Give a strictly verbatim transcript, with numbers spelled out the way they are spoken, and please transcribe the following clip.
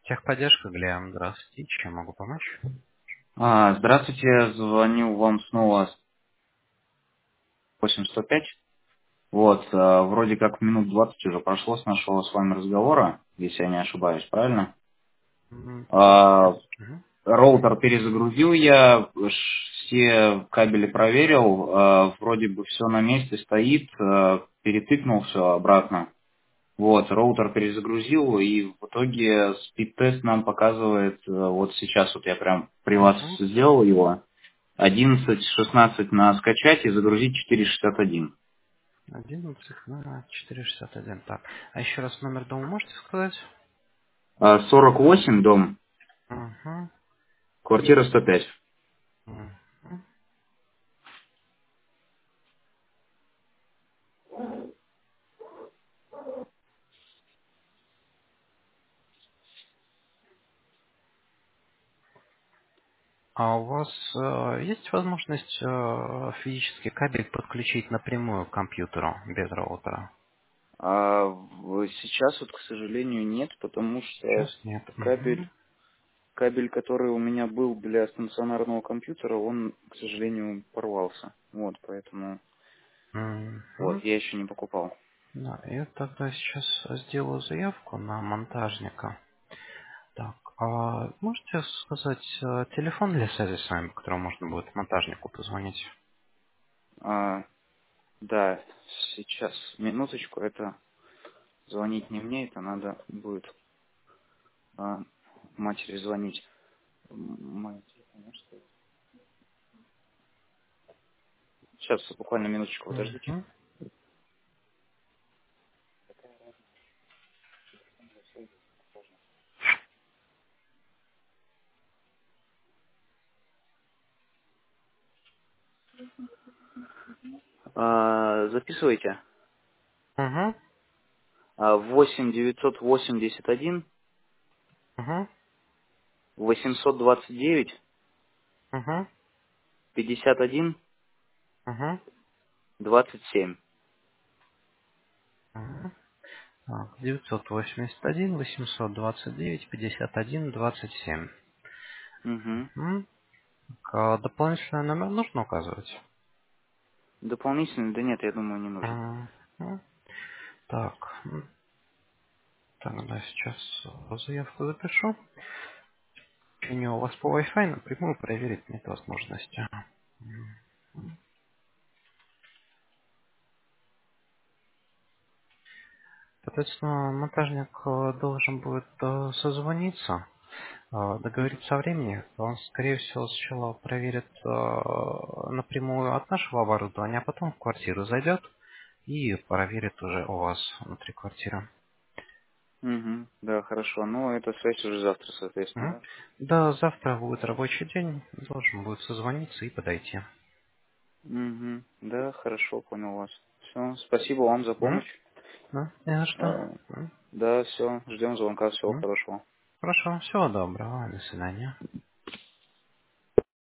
Техподдержка, Глеб, здравствуйте. Чем могу помочь? А, здравствуйте, звоню вам снова с восемь сто пять. Вот, а, вроде как минут двадцать уже прошло с нашего с вами разговора, если я не ошибаюсь, правильно? М, Так, А, сейчас. Мгм. роутер перезагрузил я, ш- все кабели проверил, а, вроде бы все на месте стоит, а, перетыкнул все обратно. Вот, роутер перезагрузил, и в итоге спид-тест нам показывает, э, вот сейчас вот я прям при вас Мгм. сделал его, одиннадцать шестнадцать на скачать и загрузить четыре шестьдесят один. одиннадцать на четыре шестьдесят один. Так, а еще раз номер дома можете сказать? А, сорок восемь дом, Угу. квартира сто пять. Мгм. А у вас э, есть возможность э, физический кабель подключить напрямую к компьютеру без роутера? А в- сейчас вот, к сожалению, нет, потому что Сейчас нет. кабель, Угу. кабель, который у меня был для стационарного компьютера, он, к сожалению, порвался. Вот, поэтому вот, Угу. я еще не покупал. Да, я тогда сейчас сделаю заявку на монтажника. Так, а можете сказать э, телефон для связи с вами, по которому можно будет монтажнику позвонить? А, да, сейчас, минуточку, это звонить не мне, это надо будет а, матери звонить. М, моя телефон, что ли? Сейчас, буквально минуточку, подождите. Мгм. А, записывайте. Угу. А, восемь девятьсот восемьдесят один Угу. восемьсот двадцать девять Угу. пятьдесят один Угу. двадцать семь. Угу. Так, девятьсот восемьдесят один восемьсот двадцать девять пятьдесят один двадцать семь. Угу. М? Так, а дополнительный номер нужно указывать? Дополнительно? Да нет, я думаю, не нужно. Мгм. Так, м, тогда сейчас э, заявку запишу. У у вас по Wi-Fi напрямую проверить нет возможности. Соответственно, монтажник э, должен будет э, созвониться, э, Мгм. договориться о времени. Он, скорее всего, сначала проверит э, напрямую от нашего оборудования, а потом в квартиру зайдет и проверит уже у вас внутри квартиры. Угу. Да, хорошо. Ну, это связь уже завтра, Мгм. соответственно, Да, завтра будет рабочий день, должен будет созвониться и подойти. да? Угу. Да, хорошо, понял вас. Все, спасибо вам за Мгм. помощь. Да, не за что. А, Мгм. да, все, ждем звонка, всего Мгм. хорошего. Хорошо, всего доброго, до свидания.